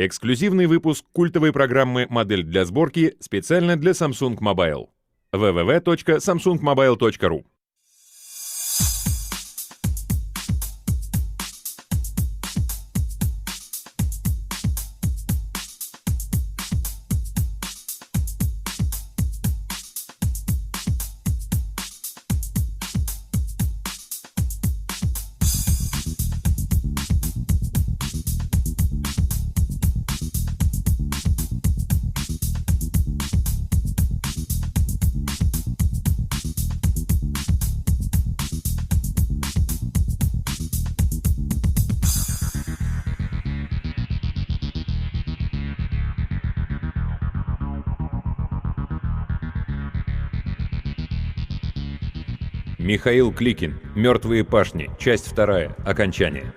Эксклюзивный выпуск культовой программы «Модель для сборки» специально для Samsung Mobile. www.samsungmobile.ru. Михаил Кликин. «Мертвые пашни». Часть 2. Окончание.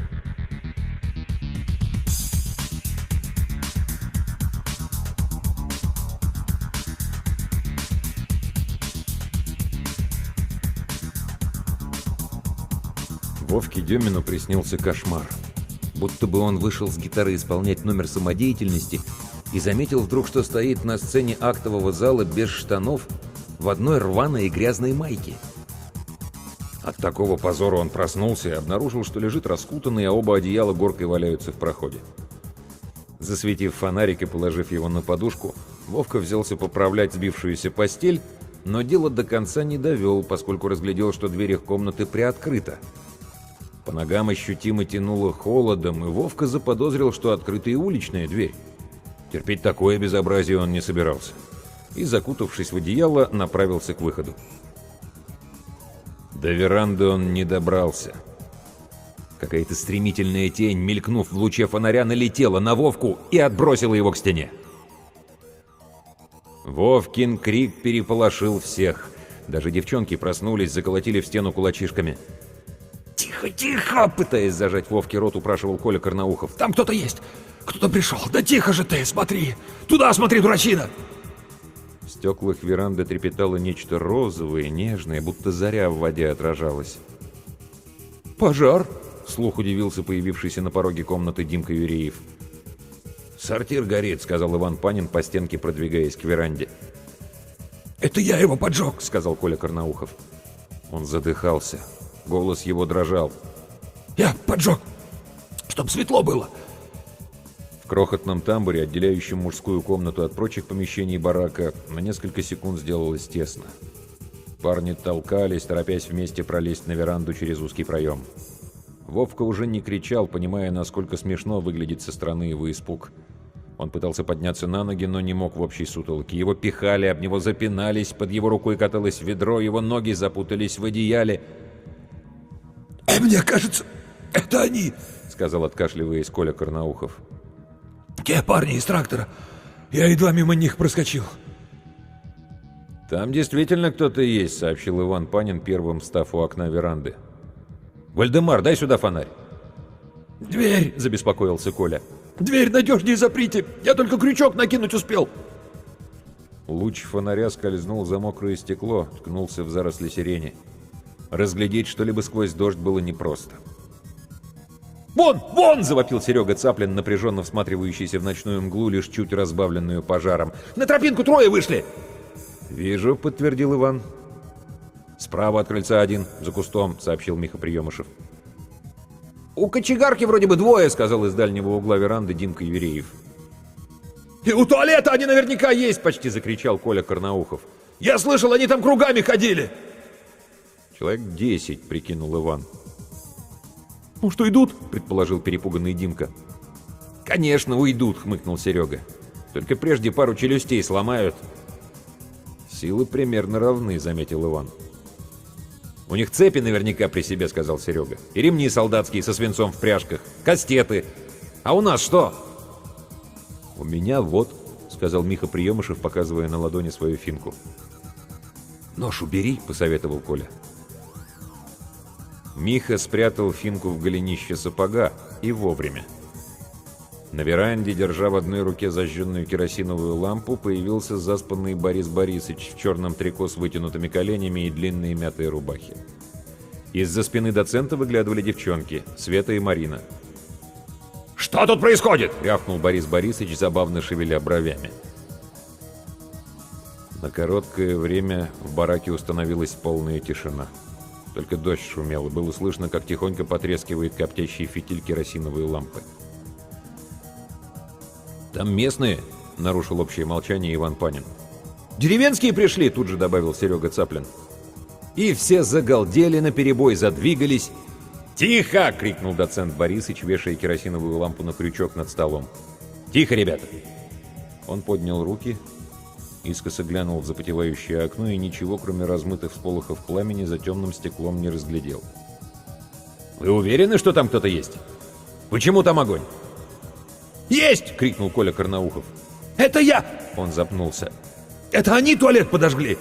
Вовке Демину приснился кошмар. Будто бы он вышел с гитары исполнять номер самодеятельности и заметил вдруг, что стоит на сцене актового зала без штанов, в одной рваной и грязной майке. От такого позора он проснулся и обнаружил, что лежит раскутанный, а оба одеяла горкой валяются в проходе. Засветив фонарик и положив его на подушку, Вовка взялся поправлять сбившуюся постель, но дело до конца не довел, поскольку разглядел, что дверь их комнаты приоткрыта. По ногам ощутимо тянуло холодом, и Вовка заподозрил, что открыта и уличная дверь. Терпеть такое безобразие он не собирался. И, закутавшись в одеяло, направился к выходу. До веранды он не добрался. Какая-то стремительная тень, мелькнув в луче фонаря, налетела на Вовку и отбросила его к стене. Вовкин крик переполошил всех. Даже девчонки проснулись, заколотили в стену кулачишками. «Тихо, тихо!» — пытаясь зажать Вовке рот, упрашивал Коля Карнаухов. «Там кто-то есть! Кто-то пришел! Да тихо же ты! Смотри! Туда смотри, дурачина!» В стеклах веранды трепетало нечто розовое, нежное, будто заря в воде отражалась. «Пожар!» — вслух удивился появившийся на пороге комнаты Димка Юреев. «Сортир горит», — сказал Иван Панин, по стенке продвигаясь к веранде. «Это я его поджег», — сказал Коля Карнаухов. Он задыхался. Голос его дрожал. «Я поджег, чтоб светло было». В крохотном тамбуре, отделяющем мужскую комнату от прочих помещений барака, на несколько секунд сделалось тесно. Парни толкались, торопясь вместе пролезть на веранду через узкий проем. Вовка уже не кричал, понимая, насколько смешно выглядит со стороны его испуг. Он пытался подняться на ноги, но не мог в общей сутолке. Его пихали, об него запинались, под его рукой каталось ведро, его ноги запутались в одеяле. «Мне кажется, это они», — сказал, откашливаясь, Коля Карнаухов. «Те парни из трактора. Я едва мимо них проскочил». «Там действительно кто-то есть», — сообщил Иван Панин, первым встав у окна веранды. «Вальдемар, дай сюда фонарь». «Дверь!» — забеспокоился Коля. «Дверь надежнее заприте! Я только крючок накинуть успел!» Луч фонаря скользнул за мокрое стекло, ткнулся в заросли сирени. Разглядеть что-либо сквозь дождь было непросто. «Вон! Вон!» — завопил Серега Цаплин, напряженно всматривающийся в ночную мглу, лишь чуть разбавленную пожаром. «На тропинку трое вышли!» «Вижу», — подтвердил Иван. «Справа от крыльца один, за кустом», — сообщил Миха Приемышев. «У кочегарки вроде бы двое», — сказал из дальнего угла веранды Димка Юреев. «И у туалета они наверняка есть!» — почти закричал Коля Карнаухов. «Я слышал, они там кругами ходили!» «Человек 10», — прикинул Иван. «Может, уйдут?» — предположил перепуганный Димка. «Конечно, уйдут», — хмыкнул Серега. «Только прежде пару челюстей сломают». «Силы примерно равны», — заметил Иван. «У них цепи наверняка при себе», — сказал Серега. «И ремни солдатские со свинцом в пряжках, кастеты. А у нас что?» «У меня вот», — сказал Миха Приемышев, показывая на ладони свою финку. «Нож убери», — посоветовал Коля. Миха спрятал финку в голенище сапога, и вовремя. На веранде, держа в одной руке зажженную керосиновую лампу, появился заспанный Борис Борисович в черном трико с вытянутыми коленями и длинной мятой рубахе. Из-за спины доцента выглядывали девчонки, Света и Марина. «Что тут происходит?» — рявкнул Борис Борисович, забавно шевеля бровями. На короткое время в бараке установилась полная тишина. Только дождь шумел, и было слышно, как тихонько потрескивает коптящий фитиль керосиновой лампы. «Там местные?» — нарушил общее молчание Иван Панин. «Деревенские пришли!» — тут же добавил Серега Цаплин. И все загалдели наперебой, задвигались. «Тихо!» — крикнул доцент Борисыч, вешая керосиновую лампу на крючок над столом. «Тихо, ребята!» Он поднял руки, искоса глянул в запотевающее окно и ничего, кроме размытых всполохов пламени, за темным стеклом не разглядел. «Вы уверены, что там кто-то есть? Почему там огонь?» «Есть!» — крикнул Коля Карнаухов. «Это я!» Он запнулся. «Это они туалет подожгли!»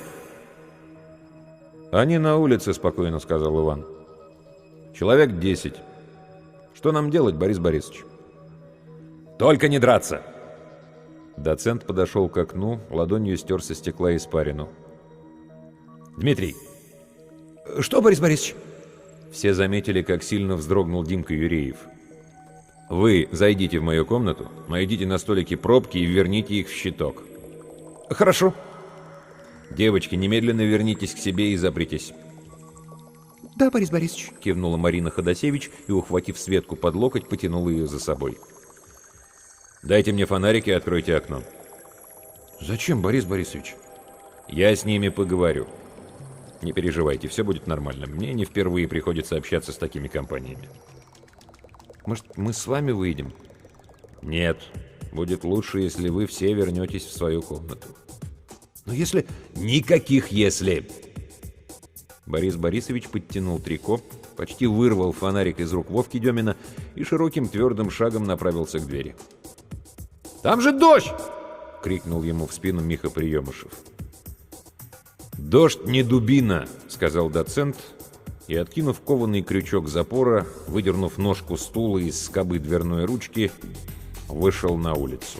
«Они на улице», — спокойно сказал Иван. «Человек 10. Что нам делать, Борис Борисович?» «Только не драться!» Доцент подошел к окну, ладонью стер со стекла испарину. «Дмитрий!» «Что, Борис Борисович?» Все заметили, как сильно вздрогнул Димка Юреев. «Вы зайдите в мою комнату, найдите на столике пробки и верните их в щиток». «Хорошо». «Девочки, немедленно вернитесь к себе и запритесь». «Да, Борис Борисович», — кивнула Марина Ходосевич и, ухватив Светку под локоть, потянула ее за собой. «Дайте мне фонарик и откройте окно». «Зачем, Борис Борисович?» «Я с ними поговорю. Не переживайте, все будет нормально. Мне не впервые приходится общаться с такими компаниями». «Может, мы с вами выйдем?» «Нет. Будет лучше, если вы все вернетесь в свою комнату». «Но если...» «Никаких «если». Борис Борисович подтянул трико, почти вырвал фонарик из рук Вовки Демина и широким твердым шагом направился к двери. «Там же дождь!» — крикнул ему в спину Миха Приемышев. «Дождь не дубина», — сказал доцент, и, откинув кованый крючок запора, выдернув ножку стула из скобы дверной ручки, вышел на улицу.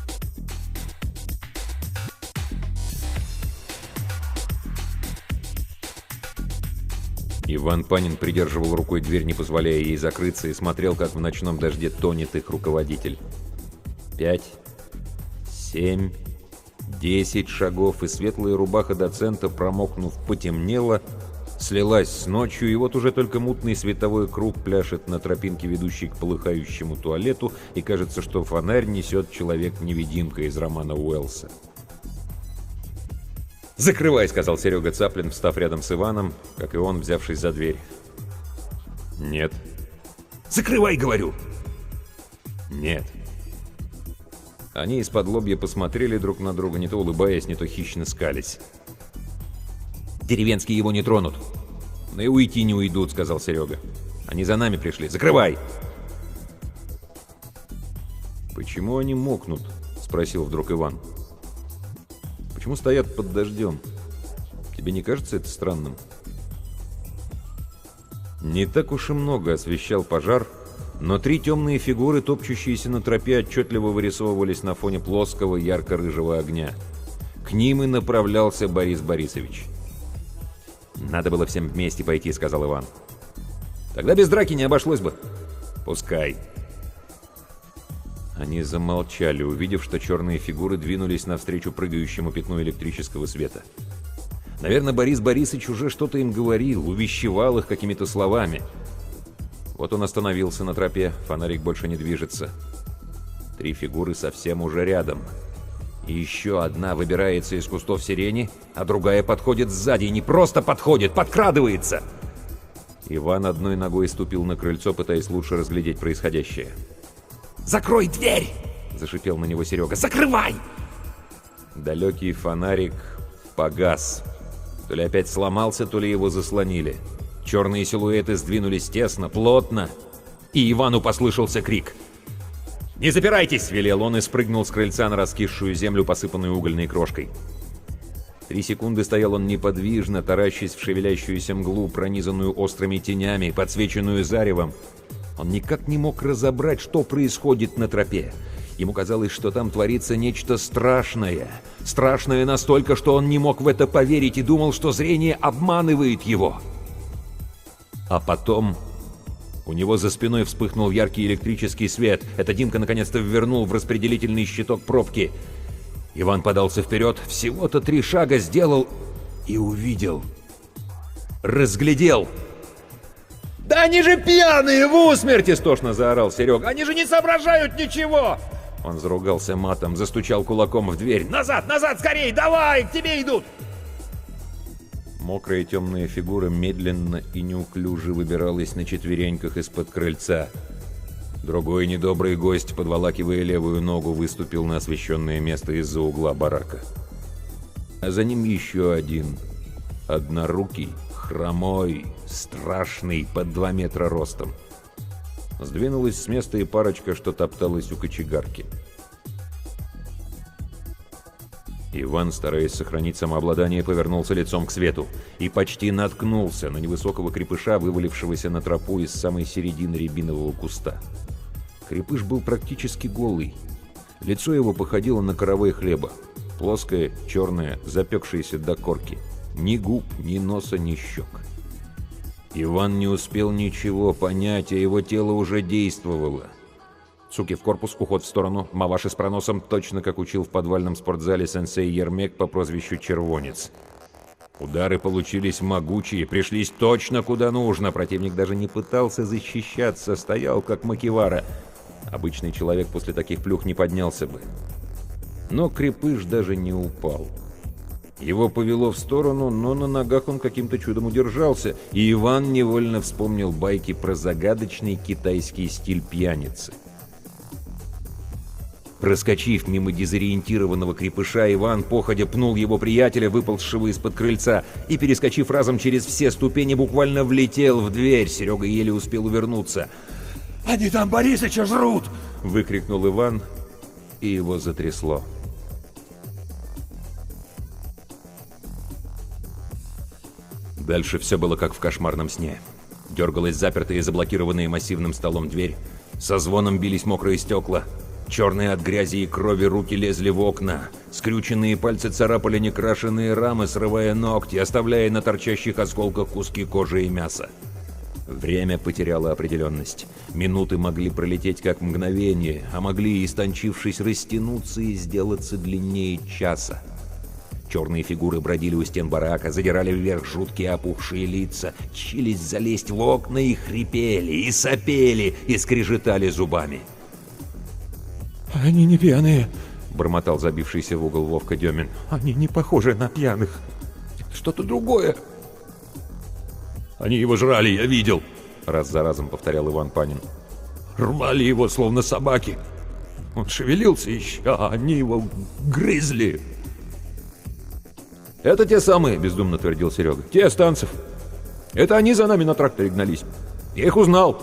Иван Панин придерживал рукой дверь, не позволяя ей закрыться, и смотрел, как в ночном дожде тонет их руководитель. 5, 7, 10 шагов, и светлая рубаха доцента, промокнув, потемнела, слилась с ночью, и вот уже только мутный световой круг пляшет на тропинке, ведущей к полыхающему туалету, и кажется, что фонарь несет человек-невидимка из романа Уэллса. «Закрывай», — сказал Серега Цаплин, встав рядом с Иваном, как и он, взявшись за дверь. «Нет». «Закрывай, говорю!» «Нет». Они из-под лобья посмотрели друг на друга, не то улыбаясь, не то хищно скались. «Деревенские его не тронут». «Да и уйти не уйдут», — сказал Серега. «Они за нами пришли. Закрывай!» «Почему они мокнут?» — спросил вдруг Иван. «Почему стоят под дождем? Тебе не кажется это странным?» Не так уж и много освещал пожар, но 3 темные фигуры, топчущиеся на тропе, отчетливо вырисовывались на фоне плоского ярко-рыжего огня. К ним и направлялся Борис Борисович. «Надо было всем вместе пойти», — сказал Иван. «Тогда без драки не обошлось бы». «Пускай». Они замолчали, увидев, что черные фигуры двинулись навстречу прыгающему пятну электрического света. Наверное, Борис Борисович уже что-то им говорил, увещевал их какими-то словами. Вот он остановился на тропе, фонарик больше не движется. 3 фигуры совсем уже рядом. И еще одна выбирается из кустов сирени, а другая подходит сзади, и не просто подходит, подкрадывается. Иван одной ногой ступил на крыльцо, пытаясь лучше разглядеть происходящее. «Закрой дверь!» — зашипел на него Серега. «Закрывай!» Далекий фонарик погас. То ли опять сломался, то ли его заслонили. Черные силуэты сдвинулись тесно, плотно, и Ивану послышался крик. «Не запирайтесь!» — велел он и спрыгнул с крыльца на раскисшую землю, посыпанную угольной крошкой. 3 секунды стоял он неподвижно, таращась в шевелящуюся мглу, пронизанную острыми тенями, подсвеченную заревом. Он никак не мог разобрать, что происходит на тропе. Ему казалось, что там творится нечто страшное. Страшное настолько, что он не мог в это поверить и думал, что зрение обманывает его. А потом У него за спиной вспыхнул яркий электрический свет. Это Димка наконец-то ввернул в распределительный щиток пробки. Иван подался вперед, всего-то 3 шага сделал и увидел. Разглядел. «Да они же пьяные в усмерть!» — истошно заорал Серега. «Они же не соображают ничего!» Он заругался матом, застучал кулаком в дверь. «Назад, назад, скорей! Давай! К тебе идут!» Мокрая темная фигура медленно и неуклюже выбиралась на четвереньках из-под крыльца. Другой недобрый гость, подволакивая левую ногу, выступил на освещенное место из-за угла барака. А за ним еще один. Однорукий, хромой, страшный, под 2 метра ростом. Сдвинулась с места и парочка, что топталась у кочегарки. Иван, стараясь сохранить самообладание, повернулся лицом к свету и почти наткнулся на невысокого крепыша, вывалившегося на тропу из самой середины рябинового куста. Крепыш был практически голый. Лицо его походило на коровай хлеба. Плоское, черное, запекшееся до корки. Ни губ, ни носа, ни щек. Иван не успел ничего понять, а его тело уже действовало. Суки в корпус, уход в сторону, маваши с проносом, точно как учил в подвальном спортзале сенсей Ермек по прозвищу Червонец. Удары получились могучие, пришлись точно куда нужно. Противник даже не пытался защищаться, стоял как макевара. Обычный человек после таких плюх не поднялся бы. Но крепыш даже не упал. Его повело в сторону, но на ногах он каким-то чудом удержался, и Иван невольно вспомнил байки про загадочный китайский стиль пьяницы. Проскочив мимо дезориентированного крепыша, Иван походя пнул его приятеля, выползшего из-под крыльца, и, перескочив разом через все ступени, буквально влетел в дверь. Серега еле успел увернуться. «Они там Борисыча жрут!» — выкрикнул Иван, и его затрясло. Дальше все было как в кошмарном сне. Дергалась запертая и заблокированная массивным столом дверь. Со звоном бились мокрые стекла. Черные от грязи и крови руки лезли в окна. Скрюченные пальцы царапали некрашенные рамы, срывая ногти, оставляя на торчащих осколках куски кожи и мяса. Время потеряло определенность. Минуты могли пролететь как мгновение, а могли, истончившись, растянуться и сделаться длиннее часа. Черные фигуры бродили у стен барака, задирали вверх жуткие опухшие лица, чились залезть в окна и хрипели, и сопели, и скрежетали зубами. «Они не пьяные», — бормотал забившийся в угол Вовка Демин. «Они не похожи на пьяных. Что-то другое». «Они его жрали, я видел», — раз за разом повторял Иван Панин. «Рвали его, словно собаки. Он шевелился еще, а они его грызли». «Это те самые», — бездумно твердил Серега. «Те Станцев. Это они за нами на тракторе гнались. Я их узнал».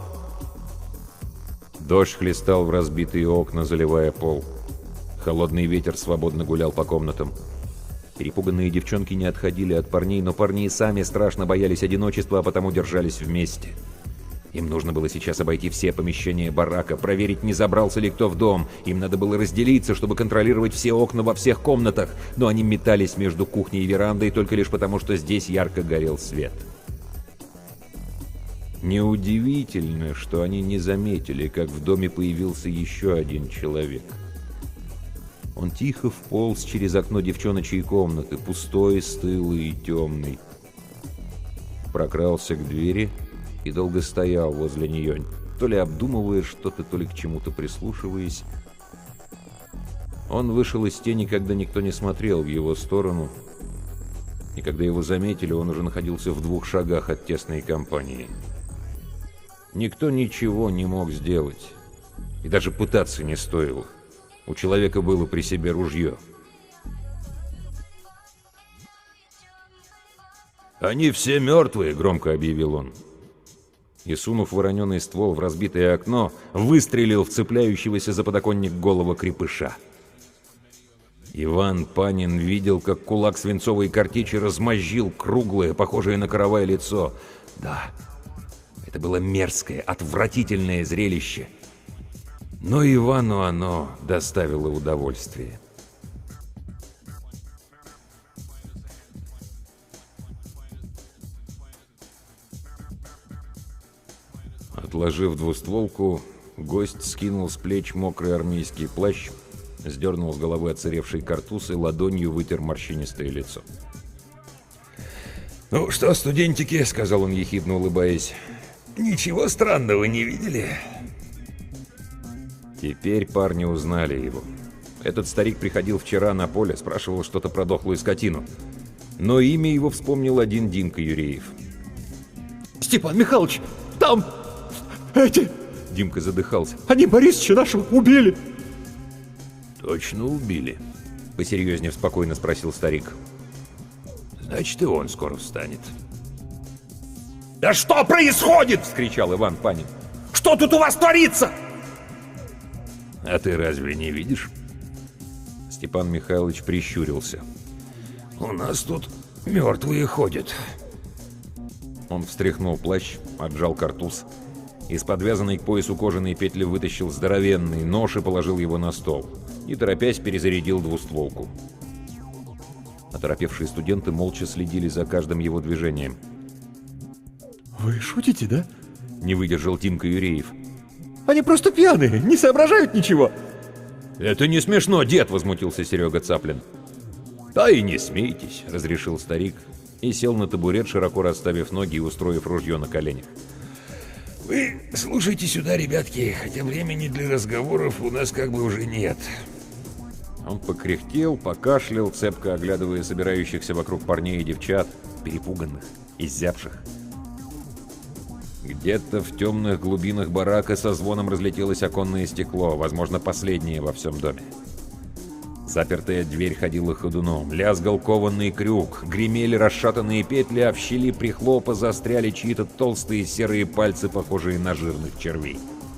Дождь хлестал в разбитые окна, заливая пол. Холодный ветер свободно гулял по комнатам. Перепуганные девчонки не отходили от парней, но парни сами страшно боялись одиночества, а потому держались вместе. Им нужно было сейчас обойти все помещения барака, проверить, не забрался ли кто в дом. Им надо было разделиться, чтобы контролировать все окна во всех комнатах, но они метались между кухней и верандой только лишь потому, что здесь ярко горел свет. Неудивительно, что они не заметили, как в доме появился еще один человек. Он тихо вполз через окно девчоночьей комнаты, пустой, стылый и темный. Прокрался к двери и долго стоял возле нее, то ли обдумывая что-то, то ли к чему-то прислушиваясь. Он вышел из тени, когда никто не смотрел в его сторону, и когда его заметили, он уже находился в 2 шагах от тесной компании. Никто ничего не мог сделать, и даже пытаться не стоило. У человека было при себе ружье. «Они все мертвые», — громко объявил он. И, сунув вороненый ствол в разбитое окно, выстрелил в цепляющегося за подоконник голого крепыша. Иван Панин видел, как кулак свинцовой картечи размозжил круглое, похожее на каравай лицо. Да, это было мерзкое, отвратительное зрелище. Но Ивану оно доставило удовольствие. Отложив двустволку, гость скинул с плеч мокрый армейский плащ, сдернул с головы отсыревший картуз и ладонью вытер морщинистое лицо. «Ну что, студентики», — сказал он, ехидно улыбаясь, — «ничего странного не видели?» Теперь парни узнали его. Этот старик приходил вчера на поле, спрашивал что-то про дохлую скотину. Но имя его вспомнил один Димка Юреев. «Степан Михайлович, там эти...» Димка задыхался. «Они Борисыча нашего убили!» «Точно убили?» — посерьезнее спокойно спросил старик. «Значит, и он скоро встанет». «Да что происходит?» — вскричал Иван Панин. «Что тут у вас творится?» «А ты разве не видишь?» Степан Михайлович прищурился. «У нас тут мертвые ходят». Он встряхнул плащ, отжал картуз. Из подвязанной к поясу кожаной петли вытащил здоровенный нож и положил его на стол. И, торопясь, перезарядил двустволку. Оторопевшие студенты молча следили за каждым его движением. «Вы шутите, да?» — не выдержал Димка Юреев. «Они просто пьяные, не соображают ничего!» «Это не смешно, дед!» — возмутился Серега Цаплин. «Да и не смейтесь!» — разрешил старик и сел на табурет, широко расставив ноги и устроив ружье на коленях. «Вы слушайте сюда, ребятки, хотя времени для разговоров у нас как бы уже нет». Он покряхтел, покашлял, цепко оглядывая собирающихся вокруг парней и девчат, перепуганных, изябших. Где-то в темных глубинах барака со звоном разлетелось оконное стекло, возможно, последнее во всем доме. Запертая дверь ходила ходуном, лязгал кованный крюк, гремели расшатанные петли, а в щели прихлопа застряли чьи-то толстые серые пальцы, похожие на жирных червей.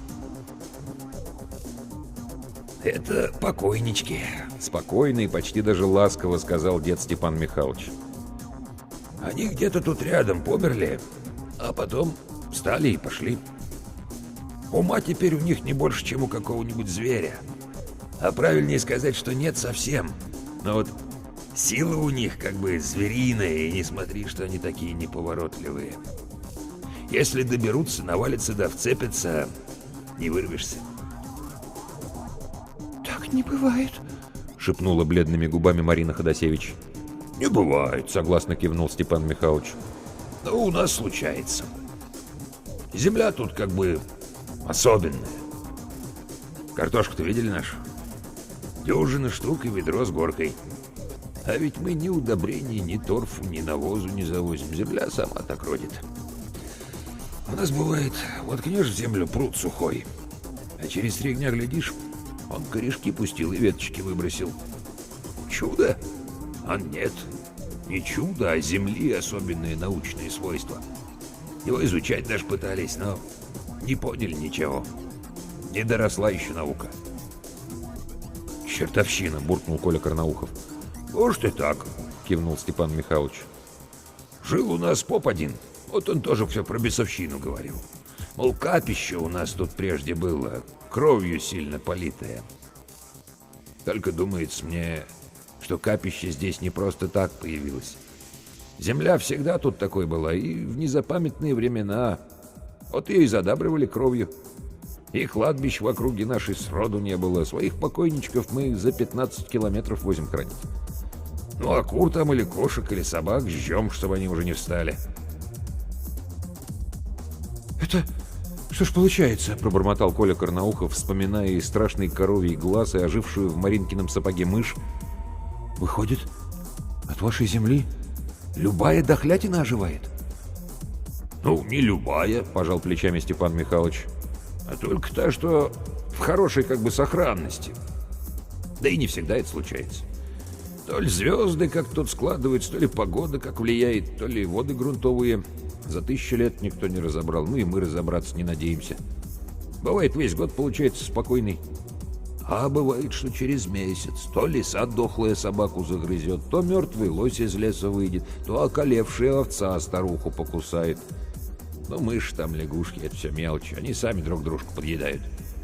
«Это покойнички», — спокойно и почти даже ласково сказал дед Степан Михайлович. «Они где-то тут рядом померли, а потом встали и пошли. Ума теперь у них не больше, чем у какого-нибудь зверя. А правильнее сказать, что нет совсем. Но вот сила у них как бы звериная, и не смотри, что они такие неповоротливые. Если доберутся, навалятся да вцепятся, не вырвешься». «Так не бывает», — шепнула бледными губами Марина Ходосевич. «Не бывает», — согласно кивнул Степан Михайлович. «Но у нас случается. Земля тут как бы особенная. Картошку-то видели нашу? Дюжина штук и ведро с горкой. А ведь мы ни удобрений, ни торфу, ни навозу не завозим. Земля сама так родит. У нас бывает, воткнешь в землю пруд сухой, а через 3 дня глядишь, он корешки пустил и веточки выбросил. Чудо? А нет, не чудо, а земли особенные научные свойства. Его изучать даже пытались, но не поняли ничего. Не доросла еще наука. «Чертовщина!» — буркнул Коля Карнаухов. «Может и так», — кивнул Степан Михайлович. «Жил у нас поп один. Вот он тоже все про бесовщину говорил. Мол, капище у нас тут прежде было, кровью сильно политое. Только думается мне, что капище здесь не просто так появилось. Земля всегда тут такой была, и в незапамятные времена. Вот ее и задабривали кровью. И кладбищ в округе нашей сроду не было. Своих покойничков мы за 15 километров возим хранить. Ну, а кур там или кошек, или собак жжем, чтобы они уже не встали». Это что ж получается? Пробормотал Коля Карнаухов, вспоминая и страшный коровий глаз, и ожившую в Маринкином сапоге мышь. Выходит, от вашей земли любая дохлятина оживает? «Ну, не любая», — пожал плечами Степан Михайлович, «а только та, что в хорошей как бы сохранности. Да и не всегда это случается. То ли звезды как тут складываются, то ли погода как влияет, то ли воды грунтовые. За 1000 лет никто не разобрал, ну и мы разобраться не надеемся. Бывает, весь год получается спокойный. А бывает, что через месяц то лиса дохлая собаку загрызет, то мертвый лось из леса выйдет, то околевшая овца старуху покусает. Ну, мыши там, лягушки, это все мелочи, они сами друг дружку подъедают».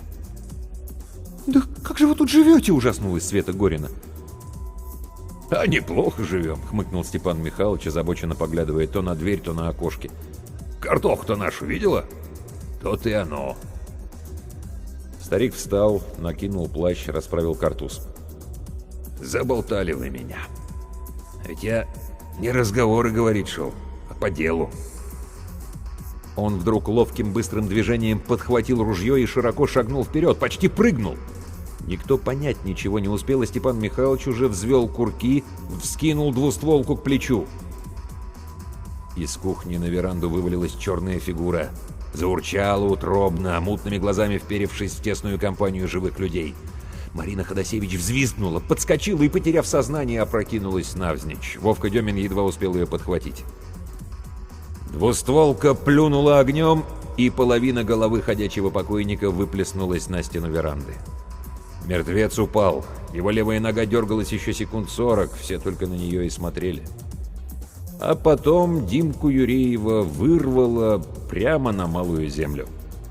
Да как же вы тут живете? — ужаснулась Света Горина. «А неплохо живем», — хмыкнул Степан Михайлович, озабоченно поглядывая то на дверь, то на окошки. «Картоху-то нашу видела? То-то и оно. Старик встал, накинул плащ, расправил картуз. Заболтали вы меня. Ведь я не разговоры говорить шел, а по делу. Он вдруг ловким быстрым движением подхватил ружье и широко шагнул вперед, почти прыгнул. Никто понять ничего не успел, и Степан Михайлович уже взвел курки, вскинул двустволку к плечу. Из кухни на веранду вывалилась черная фигура. Заурчала утробно, мутными глазами вперевшись в тесную компанию живых людей. Марина Ходосевич взвизгнула, подскочила и, потеряв сознание, опрокинулась навзничь. Вовка Демин едва успел ее подхватить. Двустволка плюнула огнем, и половина головы ходячего покойника выплеснулась на стену веранды. Мертвец упал. Его левая нога дергалась еще секунд 40, все только на нее и смотрели. А потом Димку Юреева вырвало прямо на малую землю.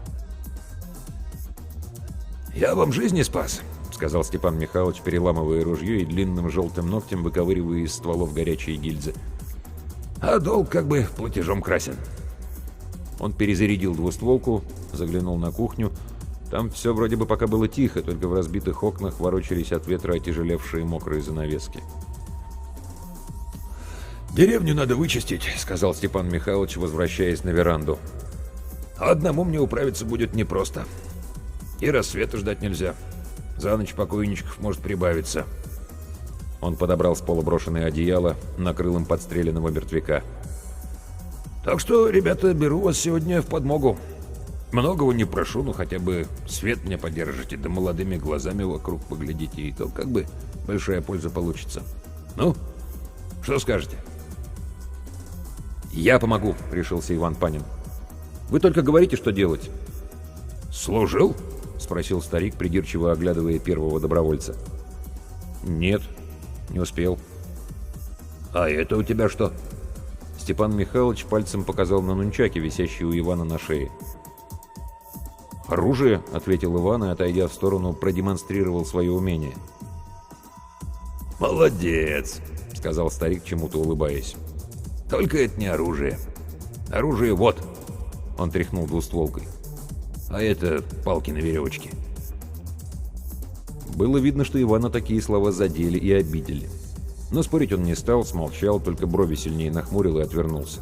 «Я вам жизни спас», — сказал Степан Михайлович, переламывая ружье и длинным желтым ногтем выковыривая из стволов горячие гильзы. «А долг как бы платежом красен». Он перезарядил двустволку, заглянул на кухню. Там все вроде бы пока было тихо, только в разбитых окнах ворочались от ветра отяжелевшие мокрые занавески. «Деревню надо вычистить», — сказал Степан Михайлович, возвращаясь на веранду. «Одному мне управиться будет непросто. И рассвета ждать нельзя. За ночь покойничков может прибавиться». Он подобрал с пола брошенное одеяло, накрыл им подстреленного мертвяка. «Так что, ребята, беру вас сегодня в подмогу. Многого не прошу, но хотя бы свет мне поддержите, да молодыми глазами вокруг поглядите, и то как бы большая польза получится. Ну, что скажете?» «Я помогу», — решился Иван Панин. «Вы только говорите, что делать». «Служил?» — спросил старик, придирчиво оглядывая первого добровольца. «Нет, не успел». «А это у тебя что?» Степан Михайлович пальцем показал на нунчаки, висящие у Ивана на шее. «Оружие», — ответил Иван и, отойдя в сторону, продемонстрировал свое умение. «Молодец», — сказал старик, чему-то улыбаясь. «Только это не оружие. Оружие вот». Он тряхнул двустволкой. «А это палки на веревочке». Было видно, что Ивана такие слова задели и обидели. Но спорить он не стал, смолчал, только брови сильнее нахмурил и отвернулся.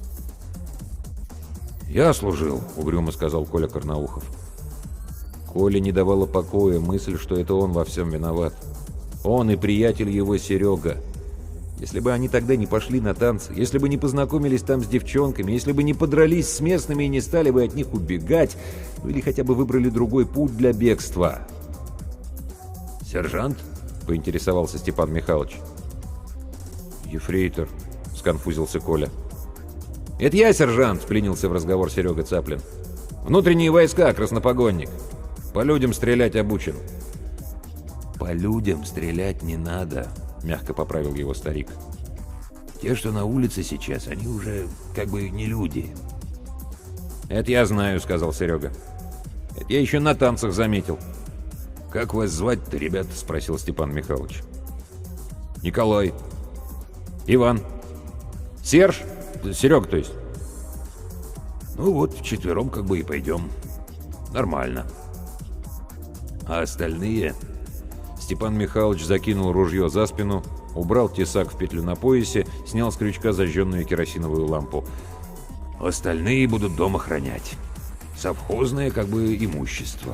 «Я служил», — угрюмо сказал Коля Карнаухов. Коле не давала покоя мысль, что это он во всем виноват. Он и приятель его Серега. Если бы они тогда не пошли на танцы, если бы не познакомились там с девчонками, если бы не подрались с местными и не стали бы от них убегать, ну или хотя бы выбрали другой путь для бегства. «Сержант?» — поинтересовался Степан Михайлович. «Ефрейтор», — сконфузился Коля. «Это я, сержант», — вклинился в разговор Серега Цаплин. «Внутренние войска, краснопогонник. По людям стрелять обучен». «По людям стрелять не надо», — мягко поправил его старик. «Те, что на улице сейчас, они уже как бы не люди». «Это я знаю», — сказал Серега. «Это я еще на танцах заметил». «Как вас звать-то, ребята?» — спросил Степан Михайлович. «Николай». «Иван». «Серж?» «Серега, то есть». «Ну вот, вчетвером как бы и пойдем. Нормально. А остальные...» Степан Михайлович закинул ружье за спину, убрал тесак в петлю на поясе, снял с крючка зажженную керосиновую лампу. «Остальные будут дом охранять. Совхозное как бы имущество».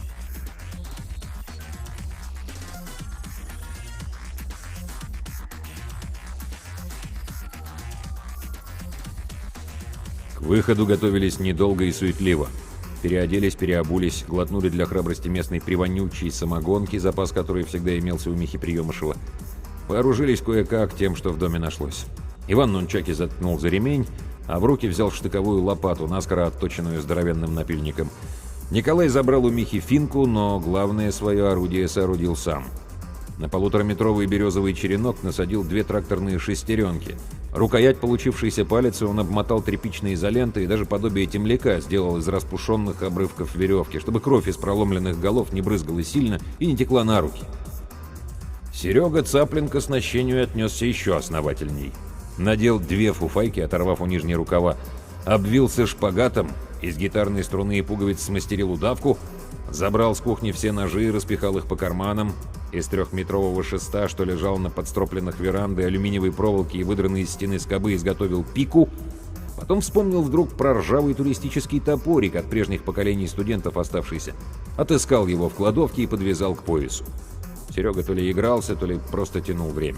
К выходу готовились недолго и суетливо. Переоделись, переобулись, глотнули для храбрости местной привонючей самогонки, запас которой всегда имелся у Михи Приемышева. Вооружились кое-как тем, что в доме нашлось. Иван нунчаки заткнул за ремень, а в руки взял штыковую лопату, наскоро отточенную здоровенным напильником. Николай забрал у Михи финку, но главное свое орудие соорудил сам. На 1,5-метровый березовый черенок насадил 2 тракторные шестеренки. Рукоять получившейся палицы он обмотал тряпичной изолентой и даже подобие темляка сделал из распушенных обрывков веревки, чтобы кровь из проломленных голов не брызгала сильно и не текла на руки. Серега Цаплин к оснащению отнесся еще основательней. Надел 2 фуфайки, оторвав у нижней рукава. обвился шпагатом, из гитарной струны и пуговиц смастерил удавку, забрал с кухни все ножи и распихал их по карманам, из 3-метрового шеста, что лежал на подстропленных веранды, алюминиевой проволоки и выдранной из стены скобы, изготовил пику. Потом вспомнил вдруг про ржавый туристический топорик от прежних поколений студентов оставшийся. Отыскал его в кладовке и подвязал к поясу. Серега то ли игрался, то ли просто тянул время.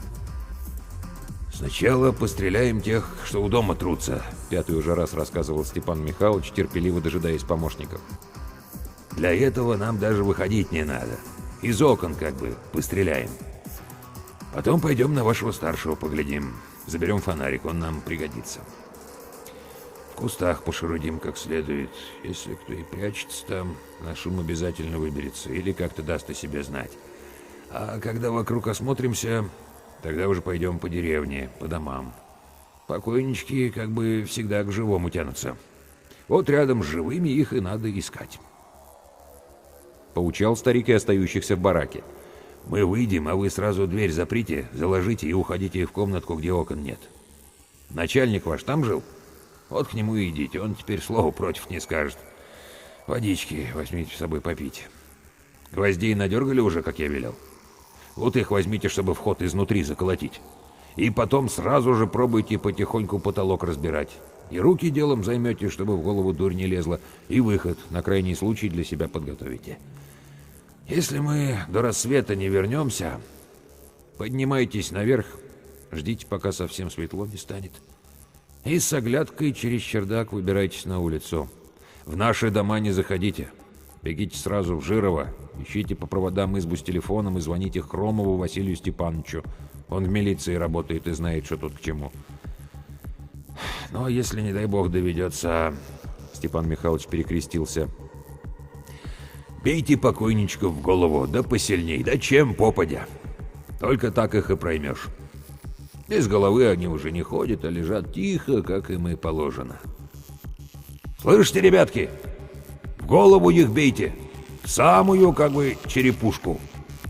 «Сначала постреляем тех, что у дома трутся», — 5-й уже раз рассказывал Степан Михайлович, терпеливо дожидаясь помощников. «Для этого нам даже выходить не надо. Из окон как бы постреляем. Потом пойдем на вашего старшего поглядим. Заберем фонарик, он нам пригодится. В кустах пошерудим как следует. Если кто и прячется там, на шум обязательно выберется или как-то даст о себе знать. А когда вокруг осмотримся, тогда уже пойдем по деревне, по домам. Покойнички как бы всегда к живому тянутся. Вот рядом с живыми их и надо искать». Поучал старик и остающихся в бараке. «Мы выйдем, а вы сразу дверь заприте, заложите и уходите в комнатку, где окон нет. Начальник ваш там жил? Вот к нему и идите, он теперь слова против не скажет. Водички возьмите с собой попить. Гвоздей надергали уже, как я велел? Вот их возьмите, чтобы вход изнутри заколотить. И потом сразу же пробуйте потихоньку потолок разбирать. И руки делом займете, чтобы в голову дурь не лезла, и выход на крайний случай для себя подготовите. Если мы до рассвета не вернемся, поднимайтесь наверх, ждите, пока совсем светло не станет. И с оглядкой через чердак выбирайтесь на улицу. В наши дома не заходите. Бегите сразу в Жирово, ищите по проводам избу с телефоном и звоните Хромову Василию Степановичу. Он в милиции работает и знает, что тут к чему. Но если, не дай бог, доведется...» Степан Михайлович перекрестился. «Бейте покойничков в голову, да посильней, да чем попадя. Только так их и проймешь. Без головы они уже не ходят, а лежат тихо, как им и положено. Слышите, ребятки? В голову их бейте, в самую, как бы, черепушку».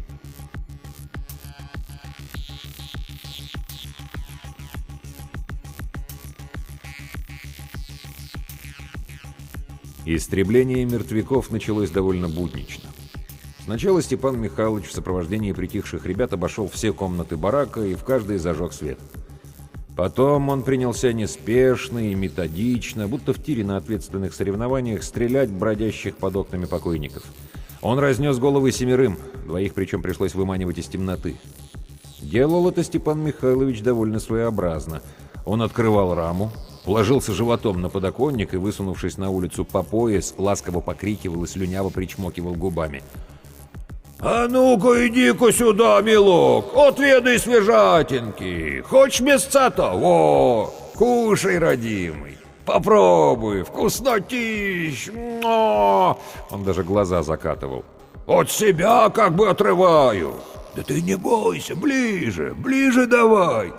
Истребление мертвяков началось довольно буднично. Сначала Степан Михайлович в сопровождении притихших ребят обошел все комнаты барака и в каждой зажег свет. Потом он принялся неспешно и методично, будто в тире на ответственных соревнованиях, стрелять бродящих под окнами покойников. Он разнес головы 7, 2 причем пришлось выманивать из темноты. Делал это Степан Михайлович довольно своеобразно. Он открывал раму, ложился животом на подоконник и, высунувшись на улицу по пояс, ласково покрикивал и слюняво причмокивал губами. «А ну-ка, иди-ка сюда, милок, отведай свежатинки. Хочешь мясца-то? Во, кушай, родимый. Попробуй, вкуснотищ. Он даже глаза закатывал. От себя как бы отрываю. Да ты не бойся, ближе, ближе давай».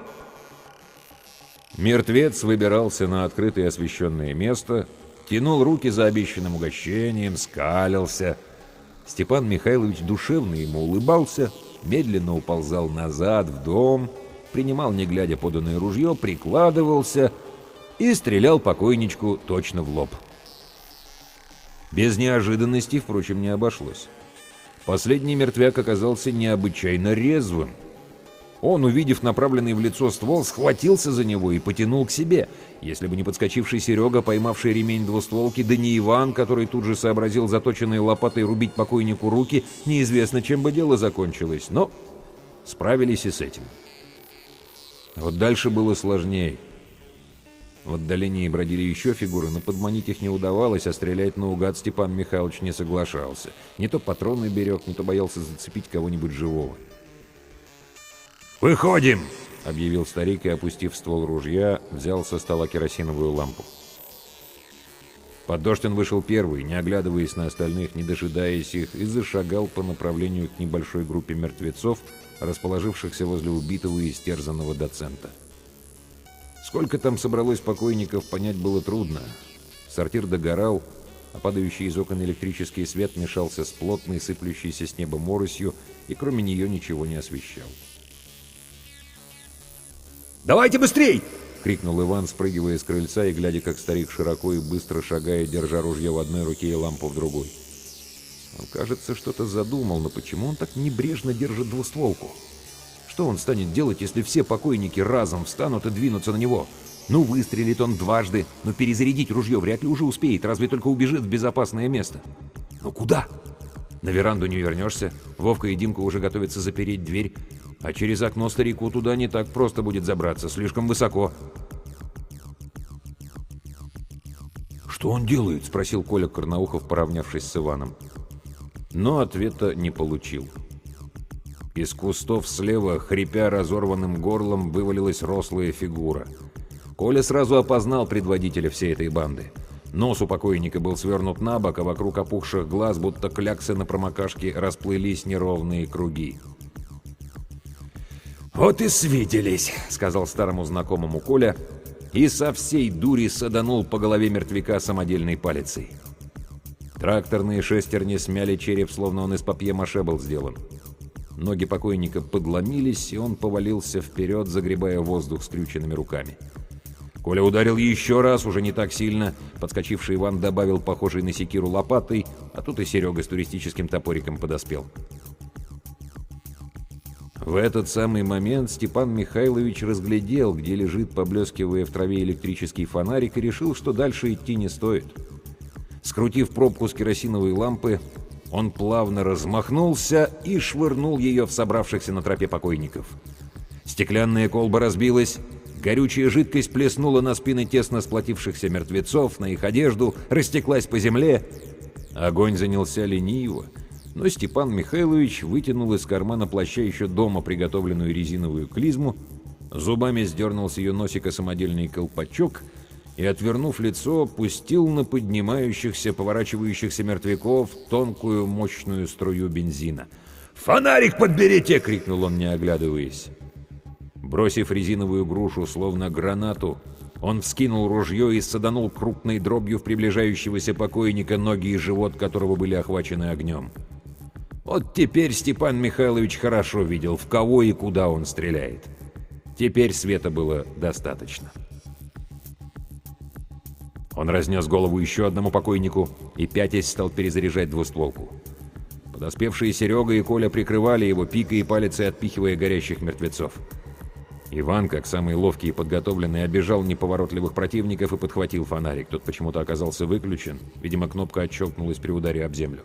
Мертвец выбирался на открытое освещенное место, тянул руки за обещанным угощением, скалился. Степан Михайлович душевно ему улыбался, медленно уползал назад в дом, принимал, не глядя, поданное ружье, прикладывался и стрелял покойничку точно в лоб. Без неожиданностей, впрочем, не обошлось. Последний мертвяк оказался необычайно резвым. Он, увидев направленный в лицо ствол, схватился за него и потянул к себе. Если бы не подскочивший Серега, поймавший ремень двустволки, да не Иван, который тут же сообразил заточенной лопатой рубить покойнику руки, неизвестно, чем бы дело закончилось. Но справились и с этим. Вот дальше было сложнее. В отдалении бродили еще фигуры, но подманить их не удавалось, а стрелять наугад Степан Михайлович не соглашался. Не то патроны берег, не то боялся зацепить кого-нибудь живого. «Выходим!» — объявил старик и, опустив ствол ружья, взял со стола керосиновую лампу. Под дождь он вышел первый, не оглядываясь на остальных, не дожидаясь их, и зашагал по направлению к небольшой группе мертвецов, расположившихся возле убитого и истерзанного доцента. Сколько там собралось покойников, понять было трудно. Сортир догорал, а падающий из окон электрический свет мешался с плотной, сыплющейся с неба моросью, и кроме нее ничего не освещал. «Давайте быстрей! — крикнул Иван, спрыгивая с крыльца и глядя, как старик широко и быстро шагает, держа ружье в одной руке и лампу в другой. Он, кажется, что-то задумал, но почему он так небрежно держит двустволку? Что он станет делать, если все покойники разом встанут и двинутся на него? Ну, выстрелит он дважды, но перезарядить ружье вряд ли уже успеет, разве только убежит в безопасное место. Но куда? На веранду не вернешься, Вовка и Димка уже готовятся запереть дверь, а через окно старику туда не так просто будет забраться, слишком высоко. «Что он делает?» — спросил Коля Карнаухов, поравнявшись с Иваном. Но ответа не получил. Из кустов слева, хрипя разорванным горлом, вывалилась рослая фигура. Коля сразу опознал предводителя всей этой банды. Нос у покойника был свернут на бок, а вокруг опухших глаз, будто кляксы на промокашке, расплылись неровные круги. «Вот и свиделись», — сказал старому знакомому Коля, и со всей дури саданул по голове мертвяка самодельной палицей. Тракторные шестерни смяли череп, словно он из папье-маше был сделан. Ноги покойника подломились, и он повалился вперед, загребая воздух скрюченными руками. Коля ударил еще раз, уже не так сильно. Подскочивший Иван добавил похожий на секиру лопатой, а тут и Серега с туристическим топориком подоспел. В этот самый момент Степан Михайлович разглядел, где лежит, поблескивая в траве, электрический фонарик, и решил, что дальше идти не стоит. Скрутив пробку с керосиновой лампы, он плавно размахнулся и швырнул ее в собравшихся на тропе покойников. Стеклянная колба разбилась, горючая жидкость плеснула на спины тесно сплотившихся мертвецов, на их одежду, растеклась по земле. Огонь занялся лениво, но Степан Михайлович вытянул из кармана плаща еще дома приготовленную резиновую клизму, зубами сдернул с ее носика самодельный колпачок и, отвернув лицо, пустил на поднимающихся, поворачивающихся мертвяков тонкую мощную струю бензина. «Фонарик подберите!» — крикнул он, не оглядываясь. Бросив резиновую грушу, словно гранату, он вскинул ружье и саданул крупной дробью в приближающегося покойника, ноги и живот которого были охвачены огнем. Вот теперь Степан Михайлович хорошо видел, в кого и куда он стреляет. Теперь света было достаточно. Он разнес голову еще одному покойнику и, пятясь, стал перезаряжать двустволку. Подоспевшие Серега и Коля прикрывали его, пикой и палицей отпихивая горящих мертвецов. Иван, как самый ловкий и подготовленный, оббежал неповоротливых противников и подхватил фонарик. Тот почему-то оказался выключен. Видимо, кнопка отщелкнулась при ударе об землю.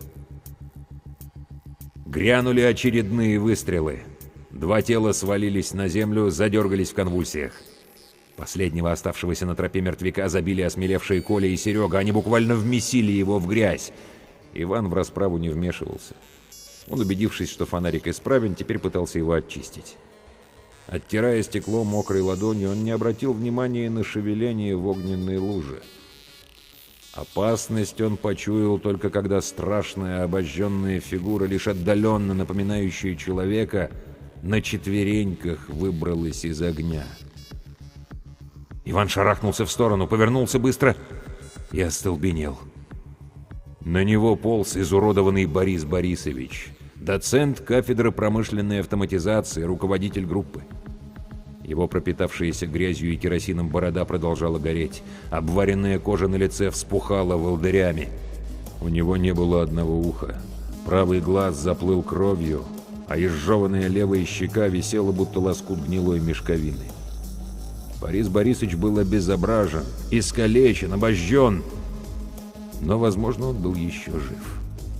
Грянули очередные выстрелы. Два тела свалились на землю, задергались в конвульсиях. Последнего оставшегося на тропе мертвяка забили осмелевшие Коля и Серега. Они буквально вмесили его в грязь. Иван в расправу не вмешивался. Он, убедившись, что фонарик исправен, теперь пытался его очистить. Оттирая стекло мокрой ладонью, он не обратил внимания на шевеление в огненной луже. Опасность он почуял только когда страшная обожженная фигура, лишь отдаленно напоминающая человека, на четвереньках выбралась из огня. Иван шарахнулся в сторону, повернулся быстро и остолбенел. На него полз изуродованный Борис Борисович, доцент кафедры промышленной автоматизации, руководитель группы. Его пропитавшаяся грязью и керосином борода продолжала гореть. Обваренная кожа на лице вспухала волдырями. У него не было одного уха. Правый глаз заплыл кровью, а изжеванная левая щека висела, будто лоскут гнилой мешковины. Борис Борисович был обезображен, искалечен, обожжен, но, возможно, он был еще жив.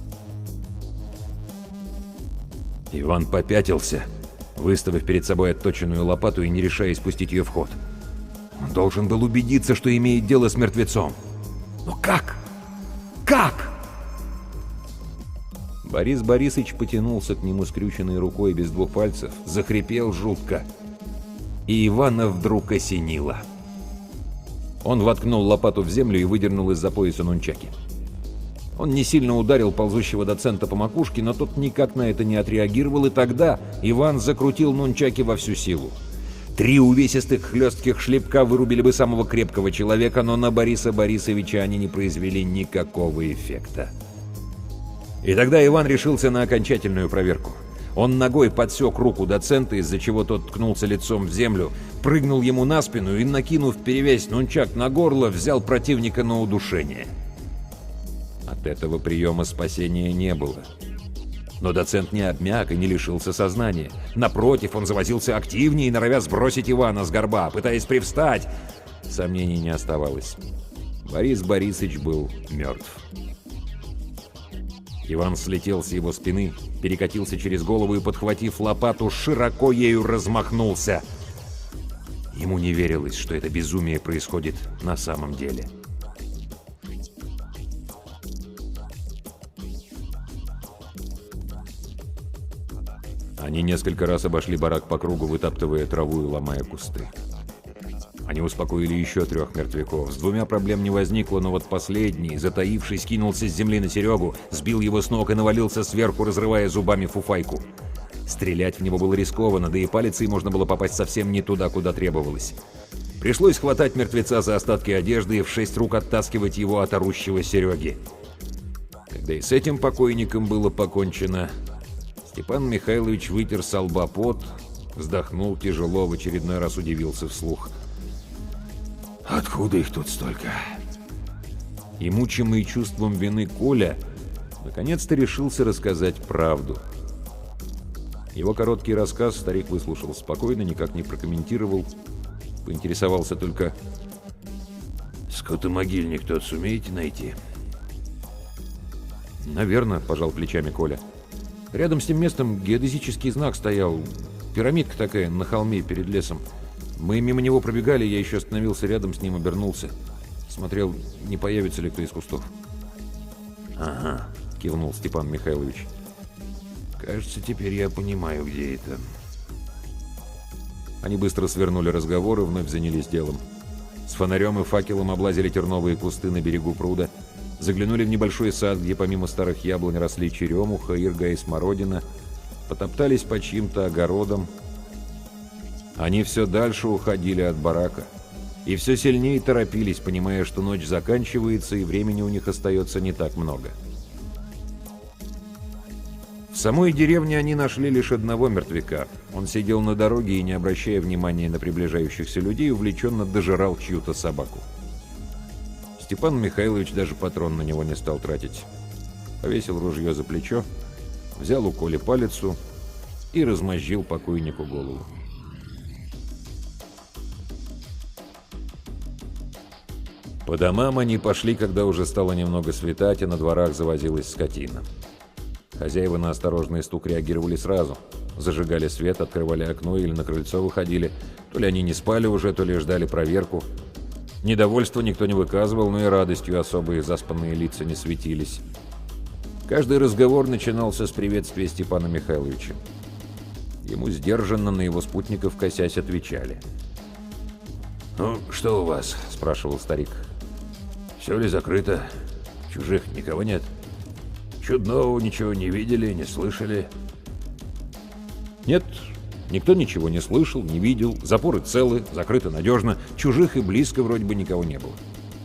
Иван попятился, выставив перед собой отточенную лопату и не решаясь пустить ее в ход. Он должен был убедиться, что имеет дело с мертвецом. Но как? Как? Борис Борисович потянулся к нему скрюченной рукой без двух пальцев, захрипел жутко. И Ивана вдруг осенило. Он воткнул лопату в землю и выдернул из-за пояса нунчаки. Он не сильно ударил ползущего доцента по макушке, но тот никак на это не отреагировал, и тогда Иван закрутил нунчаки во всю силу. 3 увесистых хлестких шлепка вырубили бы самого крепкого человека, но на Бориса Борисовича они не произвели никакого эффекта. И тогда Иван решился на окончательную проверку. Он ногой подсек руку доцента, из-за чего тот ткнулся лицом в землю, прыгнул ему на спину и, накинув перевязь нунчак на горло, взял противника на удушение. От этого приема спасения не было. Но доцент не обмяк и не лишился сознания. Напротив, он завозился активнее, норовя сбросить Ивана с горба, пытаясь привстать. Сомнений не оставалось. Борис Борисович был мертв. Иван слетел с его спины, перекатился через голову и, подхватив лопату, широко ею размахнулся. Ему не верилось, что это безумие происходит на самом деле. Они несколько раз обошли барак по кругу, вытаптывая траву и ломая кусты. Они успокоили еще 3 мертвяков. С 2 проблем не возникло, но вот последний, затаившись, кинулся с земли на Серегу, сбил его с ног и навалился сверху, разрывая зубами фуфайку. Стрелять в него было рискованно, да и палицей можно было попасть совсем не туда, куда требовалось. Пришлось хватать мертвеца за остатки одежды и в 6 рук оттаскивать его от орущего Сереги. Когда и с этим покойником было покончено, Степан Михайлович вытер со лба пот, вздохнул тяжело, в очередной раз удивился вслух. Откуда их тут столько? И, мучимый чувством вины Коля, наконец-то решился рассказать правду. Его короткий рассказ старик выслушал спокойно, никак не прокомментировал, поинтересовался только: «Скотомогильник тот сумеете найти?» «Наверное», — пожал плечами Коля. «Рядом с тем местом геодезический знак стоял, пирамидка такая на холме перед лесом. Мы мимо него пробегали, я еще остановился рядом с ним, обернулся. Смотрел, не появится ли кто из кустов». «Ага», — кивнул Степан Михайлович. «Кажется, теперь я понимаю, где это». Они быстро свернули разговор и вновь занялись делом. С фонарем и факелом облазили терновые кусты на берегу пруда, заглянули в небольшой сад, где помимо старых яблонь росли черемуха, ирга и смородина, потоптались по чьим-то огородам. Они все дальше уходили от барака и все сильнее торопились, понимая, что ночь заканчивается и времени у них остается не так много. В самой деревне они нашли лишь одного мертвяка. Он сидел на дороге и, не обращая внимания на приближающихся людей, увлеченно дожирал чью-то собаку. Степан Михайлович даже патрон на него не стал тратить. Повесил ружье за плечо, взял у Коли палицу и размозжил покойнику голову. По домам они пошли, когда уже стало немного светать, и на дворах завозилась скотина. Хозяева на осторожный стук реагировали сразу. Зажигали свет, открывали окно или на крыльцо выходили. То ли они не спали уже, то ли ждали проверку. Недовольства никто не выказывал, но и радостью особые заспанные лица не светились. Каждый разговор начинался с приветствия Степана Михайловича. Ему сдержанно на его спутников косясь отвечали. «Ну, что у вас?» — спрашивал старик. «Все ли закрыто? Чужих никого нет? Чудного ничего не видели, не слышали?» «Нет, никто ничего не слышал, не видел. Запоры целы, закрыто надежно. Чужих и близко вроде бы никого не было».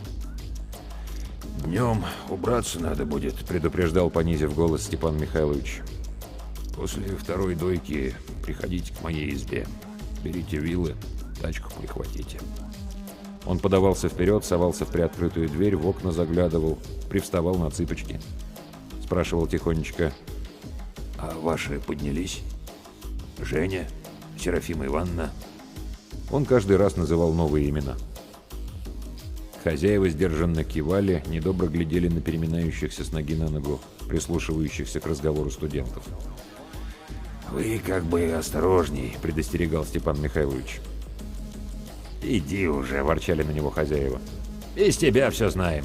«Днем убраться надо будет», — предупреждал, понизив голос, Степан Михайлович. «После 2-й дойки приходите к моей избе. Берите вилы, тачку прихватите». Он подавался вперед, совался в приоткрытую дверь, в окна заглядывал, привставал на цыпочки. Спрашивал тихонечко: «А ваши поднялись? Женя? Серафима Ивановна?» Он каждый раз называл новые имена. Хозяева сдержанно кивали, недобро глядели на переминающихся с ноги на ногу, прислушивающихся к разговору студентов. «Вы как бы осторожней», — предостерегал Степан Михайлович. «Иди уже», — ворчали на него хозяева. «Без тебя все знаем».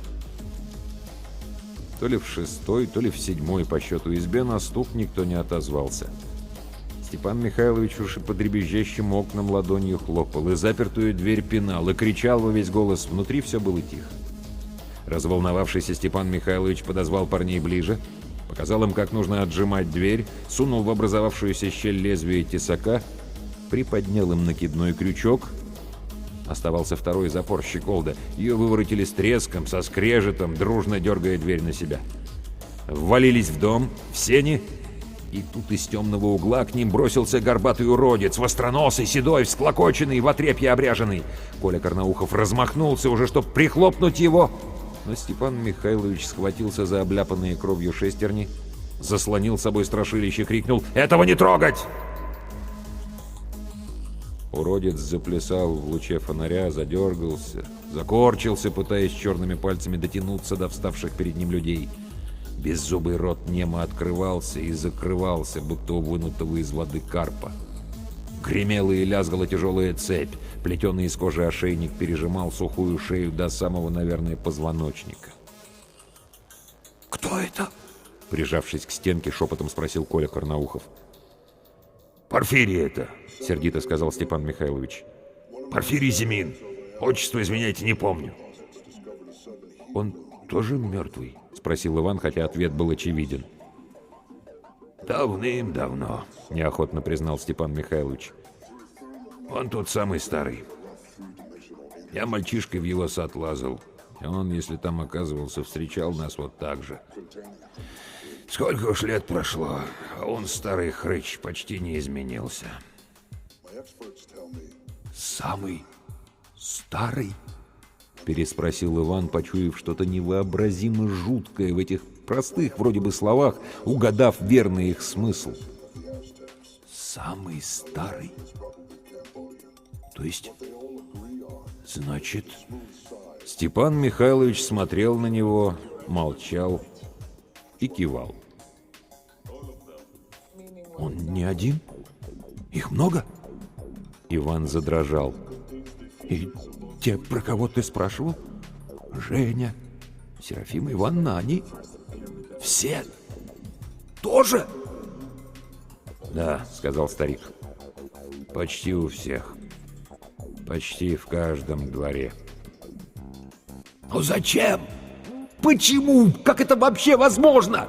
То ли в 6-й, то ли в 7-й по счету избе на стук никто не отозвался. Степан Михайлович уж и по дребезжащим окнам ладонью хлопал, и запертую дверь пинал, и кричал во весь голос. Внутри все было тихо. Разволновавшийся Степан Михайлович подозвал парней ближе, показал им, как нужно отжимать дверь, сунул в образовавшуюся щель лезвие тесака, приподнял им накидной крючок. Оставался 2-й запор щеколда. Ее выворотили с треском, со скрежетом, дружно дергая дверь на себя. Ввалились в дом, в сени И тут из темного угла к ним бросился горбатый уродец, востроносый, седой, всклокоченный, в отрепье обряженный. Коля Карнаухов размахнулся уже, чтоб прихлопнуть его, но Степан Михайлович схватился за обляпанные кровью шестерни, заслонил собой страшилище, крикнул: «Этого не трогать!» Уродец заплясал в луче фонаря, задергался, закорчился, пытаясь черными пальцами дотянуться до вставших перед ним людей. Беззубый рот немо открывался и закрывался, будто у вынутого из воды карпа. Гремела и лязгала тяжелая цепь, плетеный из кожи ошейник пережимал сухую шею до самого, наверное, позвоночника. «Кто это?» — прижавшись к стенке, шепотом спросил Коля Карнаухов. «Порфирий это», — сердито сказал Степан Михайлович. «Порфирий Зимин. Отчество, извиняйте, не помню». «Он тоже мертвый?» — спросил Иван, хотя ответ был очевиден. «Давным-давно», — неохотно признал Степан Михайлович. «Он тут самый старый. Я мальчишкой в его сад лазал, и он, если там оказывался, встречал нас вот так же. Сколько уж лет прошло, а он, старый хрыч, почти не изменился». «Самый старый?» — переспросил Иван, почуяв что-то невообразимо жуткое в этих простых вроде бы словах, угадав верный их смысл. «Самый старый? То есть, значит...» Степан Михайлович смотрел на него, молчал и кивал. «Он не один? Их много?» Иван задрожал. «И те, про кого ты спрашивал? Женя, Серафима Ивановна, они все тоже?» «Да», — сказал старик, — «почти у всех. Почти в каждом дворе». «Но зачем? Почему? Как это вообще возможно?»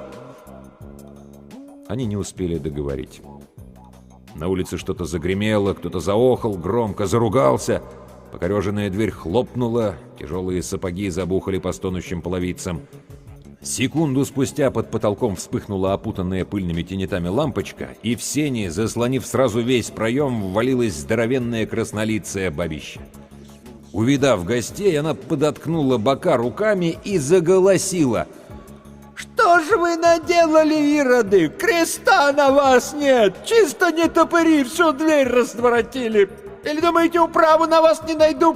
Они не успели договорить. На улице что-то загремело, кто-то заохал, громко заругался. Покореженная дверь хлопнула, тяжелые сапоги забухали по стонущим половицам. Секунду спустя под потолком вспыхнула опутанная пыльными тенетами лампочка, и в сени, заслонив сразу весь проем, ввалилась здоровенная краснолицая бабища. Увидав гостей, она подоткнула бока руками и заголосила: «Что ж вы наделали, ироды? Креста на вас нет! Чисто не топыри, всю дверь разворотили! Или думаете, управу на вас не найду?»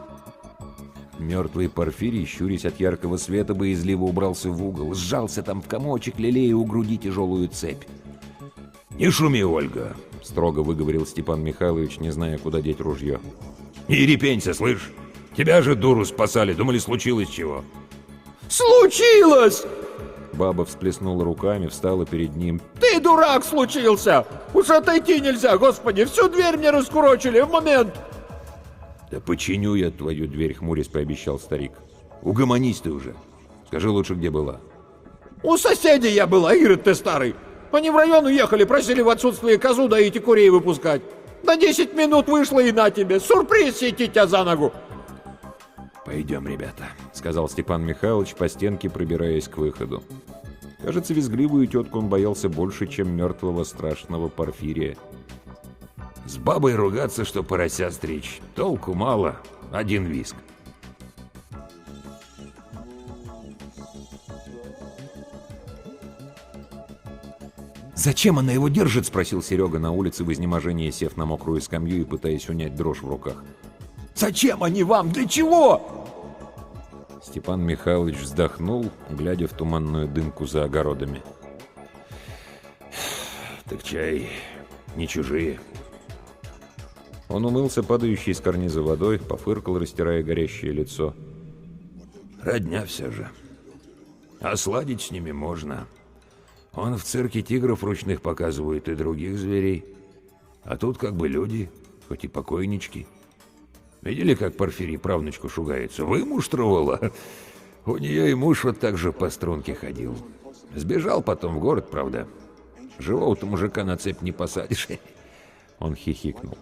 Мертвый Порфирий, щурясь от яркого света, боязливо убрался в угол, сжался там в комочек, лелея у груди тяжелую цепь. «Не шуми, Ольга», — строго выговорил Степан Михайлович, не зная, куда деть ружье. «Не репенься, слышь? Тебя же, дуру, спасали, думали, случилось чего». «Случилось!» Баба всплеснула руками, встала перед ним. «Ты дурак случился! Уж отойти нельзя, господи! Всю дверь мне раскурочили в момент!» «Да починю я твою дверь», — хмурясь пообещал старик. «Угомонись ты уже. Скажи лучше, где была». «У соседей я была, Ирод ты старый! Они в район уехали, просили в отсутствие козу доить и курей выпускать. На 10 минут вышло и на тебе! Сюрприз сети тебя за ногу!» «Пойдем, ребята», — сказал Степан Михайлович по стенке, пробираясь к выходу. Кажется, визгливую тетку он боялся больше, чем мертвого страшного Порфирия. «С бабой ругаться, что порося стричь. Толку мало, один визг». «Зачем она его держит?» — спросил Серега на улице в изнеможении, сев на мокрую скамью и пытаясь унять дрожь в руках. «Зачем они вам? Для чего?» Степан Михайлович вздохнул, глядя в туманную дымку за огородами. «Так чай не чужие». Он умылся падающей с карниза водой, пофыркал, растирая горящее лицо. «Родня все же. А сладить с ними можно. Он в цирке тигров ручных показывает и других зверей. А тут как бы люди, хоть и покойнички. Видели, как Порфирий правнучку шугается? Вымуштровала. У нее и муж вот так же по струнке ходил. Сбежал потом в город, правда. Живого-то мужика на цепь не посадишь». Он хихикнул.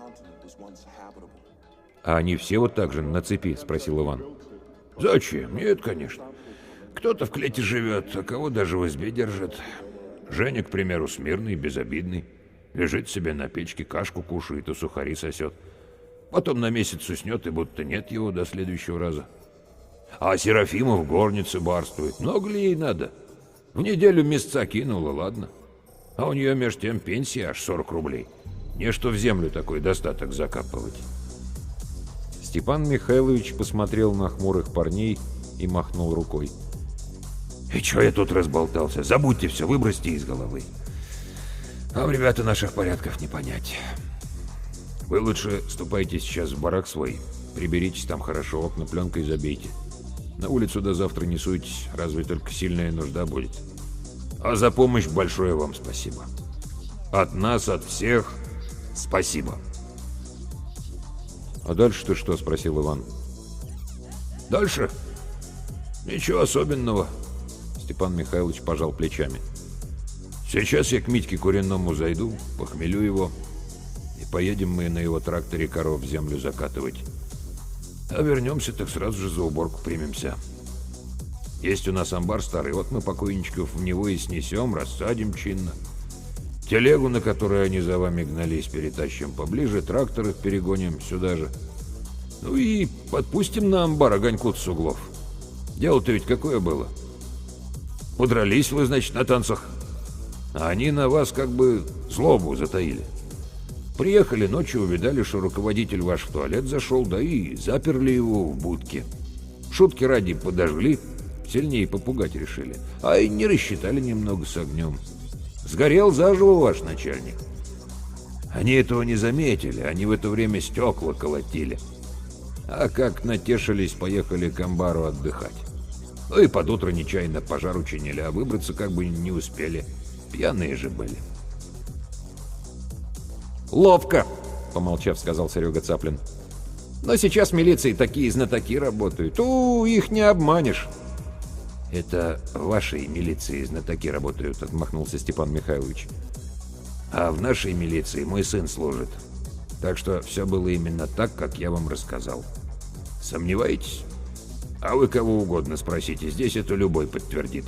«А они все вот так же на цепи?» — спросил Иван. «Зачем? Нет, конечно. Кто-то в клете живет, а кого даже в избе держат. Женя, к примеру, смирный, безобидный. Лежит себе на печке, кашку кушает и сухари сосет. Потом на месяц уснет, и будто нет его до следующего раза. А Серафима в горнице барствует. Много ли ей надо? В неделю месяца кинула, ладно. А у нее меж тем пенсия аж 40 рублей. Не что в землю такой достаток закапывать. Степан Михайлович посмотрел на хмурых парней и махнул рукой. И чё я тут разболтался? Забудьте все, выбросьте из головы. Вам, ребята, наших порядков не понять. Вы лучше ступайте сейчас в барак свой. Приберитесь там хорошо, окна пленкой забейте. На улицу до завтра не суйтесь, разве только сильная нужда будет. А за помощь большое вам спасибо. От нас, от всех, спасибо. «А дальше-то что?» — спросил Иван. Дальше? Ничего особенного. Степан Михайлович пожал плечами. Сейчас я к Митьке Куренному зайду, похмелю его, и поедем мы на его тракторе коров в землю закатывать. А вернемся, так сразу же за уборку примемся. Есть у нас амбар старый, вот мы покойничков в него и снесем, рассадим чинно. Телегу, на которой они за вами гнались, перетащим поближе, трактор их перегоним сюда же. Ну и подпустим на амбар огоньку с углов. Дело-то ведь какое было? Подрались вы, значит, на танцах, а они на вас как бы злобу затаили. Приехали ночью, увидали, что руководитель ваш в туалет зашел, да и заперли его в будке. Шутки ради подожгли, сильнее попугать решили, а и не рассчитали немного с огнем. Сгорел заживо ваш начальник. Они этого не заметили, они в это время стекла колотили. А как натешились, поехали к амбару отдыхать. Ну и под утро нечаянно пожар учинили, а выбраться как бы не успели. Пьяные же были. «Ловко!» — помолчав, сказал Серега Цаплин. «Но сейчас в милиции такие знатоки работают. Их не обманешь». «Это в вашей милиции знатоки работают», — отмахнулся Степан Михайлович. «А в нашей милиции мой сын служит. Так что все было именно так, как я вам рассказал. Сомневаетесь? А вы кого угодно спросите, здесь это любой подтвердит».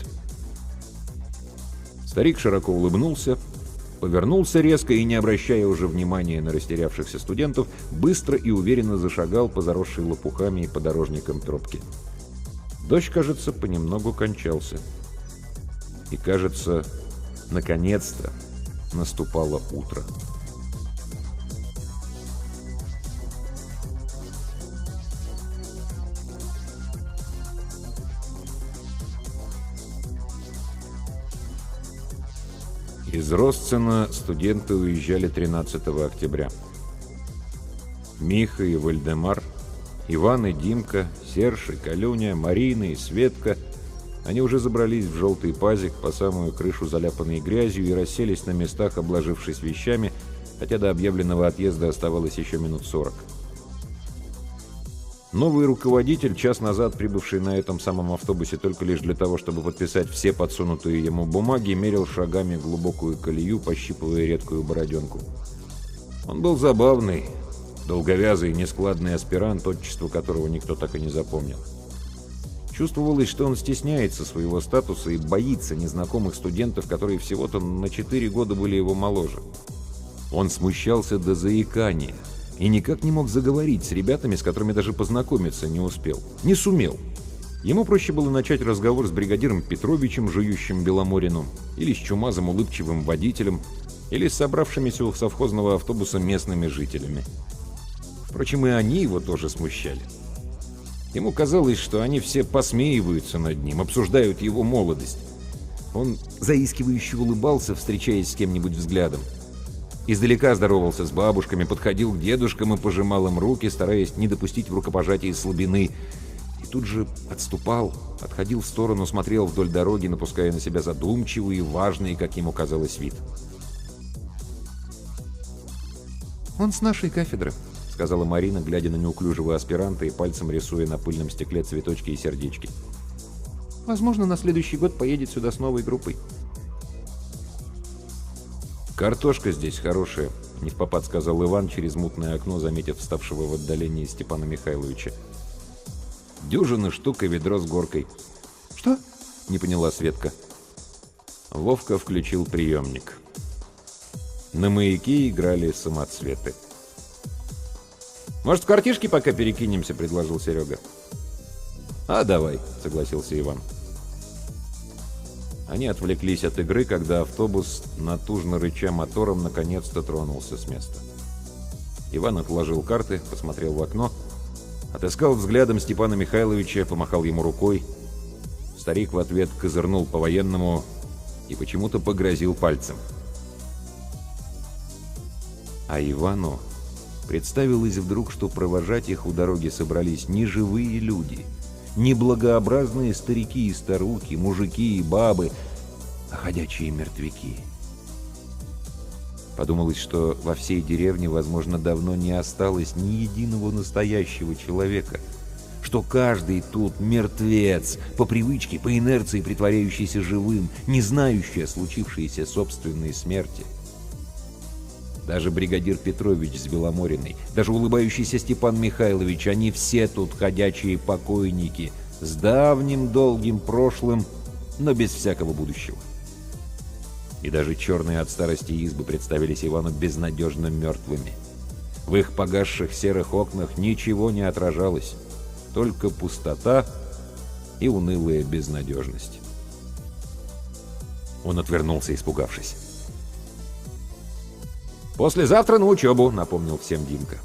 Старик широко улыбнулся, повернулся резко и, не обращая уже внимания на растерявшихся студентов, быстро и уверенно зашагал по заросшей лопухами и подорожникам тропки. Дождь, кажется, понемногу кончался. И, кажется, наконец-то наступало утро. Из Росцена студенты уезжали 13 октября. Миха и Вальдемар, Иван и Димка, Серж и Калюня, Марина и Светка. Они уже забрались в желтый пазик, по самую крышу заляпанной грязью, и расселись на местах, обложившись вещами, хотя до объявленного отъезда оставалось еще минут 40. Новый руководитель, час назад прибывший на этом самом автобусе только лишь для того, чтобы подписать все подсунутые ему бумаги, мерил шагами глубокую колею, пощипывая редкую бороденку. Он был забавный, долговязый, нескладный аспирант, отчество которого никто так и не запомнил. Чувствовалось, что он стесняется своего статуса и боится незнакомых студентов, которые всего-то на 4 года были его моложе. Он смущался до заикания и никак не мог заговорить с ребятами, с которыми даже познакомиться не успел. Не сумел. Ему проще было начать разговор с бригадиром Петровичем, жующим Беломорину, или с чумазым улыбчивым водителем, или с собравшимися у совхозного автобуса местными жителями. Впрочем, и они его тоже смущали. Ему казалось, что они все посмеиваются над ним, обсуждают его молодость. Он заискивающе улыбался, встречаясь с кем-нибудь взглядом. Издалека здоровался с бабушками, подходил к дедушкам и пожимал им руки, стараясь не допустить в рукопожатии слабины. И тут же отступал, отходил в сторону, смотрел вдоль дороги, напуская на себя задумчивый и важный, как ему казалось, вид. «Он с нашей кафедры», — сказала Марина, глядя на неуклюжего аспиранта и пальцем рисуя на пыльном стекле цветочки и сердечки. «Возможно, на следующий год поедет сюда с новой группой». «Картошка здесь хорошая», — невпопад сказал Иван через мутное окно, заметив вставшего в отдалении Степана Михайловича. «Дюжина штук и ведро с горкой». «Что?» — не поняла Светка. Вовка включил приемник. На маяке играли самоцветы. «Может, в картишки пока перекинемся?» — предложил Серега. «А, давай», — согласился Иван. Они отвлеклись от игры, когда автобус, натужно рыча мотором, наконец-то тронулся с места. Иван отложил карты, посмотрел в окно, отыскал взглядом Степана Михайловича, помахал ему рукой. Старик в ответ козырнул по-военному и почему-то погрозил пальцем. А Ивану представилось вдруг, что провожать их у дороги собрались не живые люди, не благообразные старики и старухи, мужики и бабы, а ходячие мертвяки. Подумалось, что во всей деревне, возможно, давно не осталось ни единого настоящего человека, что каждый тут мертвец, по привычке, по инерции притворяющийся живым, не знающий о случившейся собственной смерти. Даже бригадир Петрович с Беломориной, даже улыбающийся Степан Михайлович, они все тут ходячие покойники, с давним долгим прошлым, но без всякого будущего. И даже черные от старости избы представились Ивану безнадежно мертвыми. В их погасших серых окнах ничего не отражалось, только пустота и унылая безнадежность. Он отвернулся, испугавшись. «Послезавтра на учебу», — напомнил всем Димка.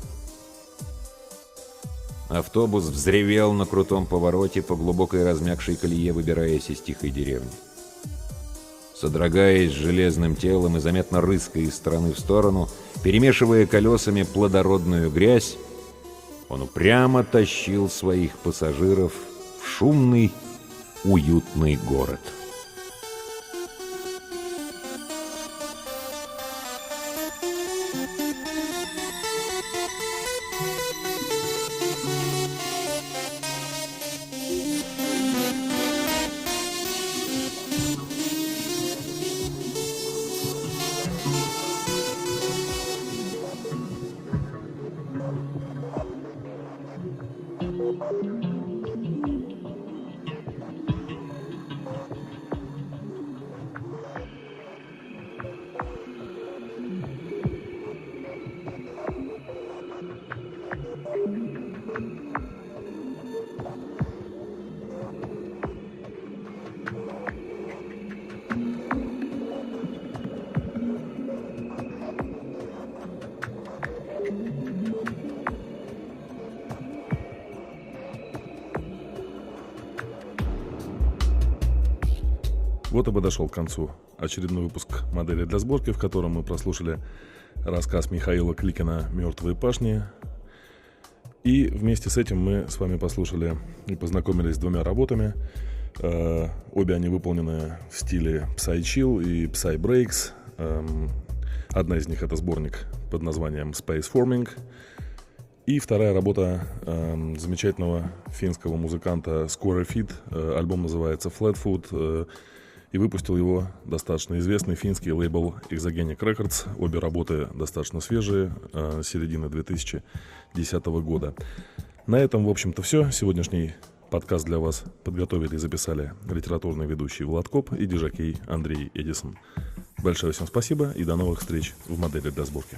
Автобус взревел на крутом повороте по глубокой размягшей колее, выбираясь из тихой деревни. Содрогаясь железным телом и заметно рыская из стороны в сторону, перемешивая колесами плодородную грязь, он упрямо тащил своих пассажиров в шумный, уютный город. Вот и подошел к концу очередной выпуск «Модели для сборки», в котором мы прослушали рассказ Михаила Кликина «Мертвые пашни». И вместе с этим мы с вами послушали и познакомились с двумя работами. Обе они выполнены в стиле Psy-Chill и Psy-Breaks. Одна из них — это сборник под названием Space Forming. И вторая работа замечательного финского музыканта Square Feet. Альбом называется Flatfoot. И выпустил его достаточно известный финский лейбл Exogenic Records. Обе работы достаточно свежие, середины 2010 года. На этом, в общем-то, все. Сегодняшний подкаст для вас подготовили и записали литературный ведущий Влад Коп и дижокей Андрей Эдисон. Большое всем спасибо и до новых встреч в «Модели для сборки».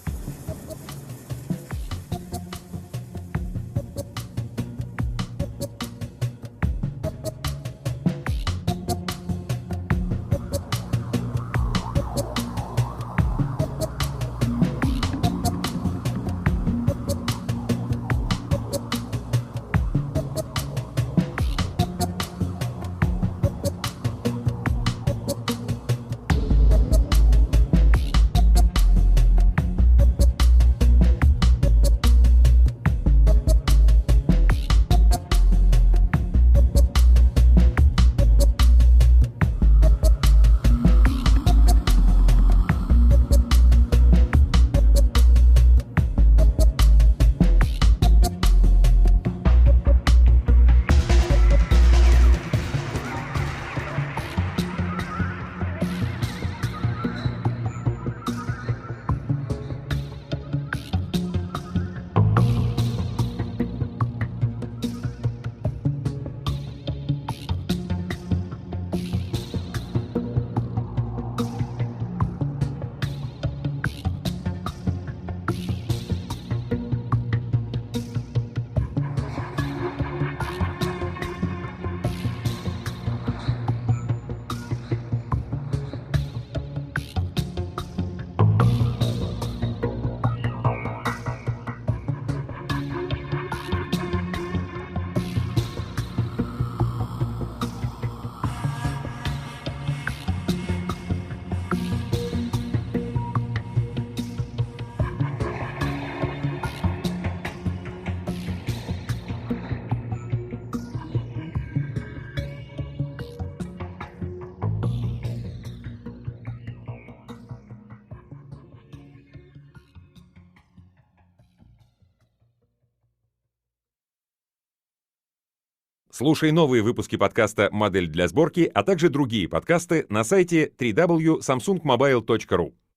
Слушай новые выпуски подкаста «Модель для сборки», а также другие подкасты на сайте www.samsungmobile.ru.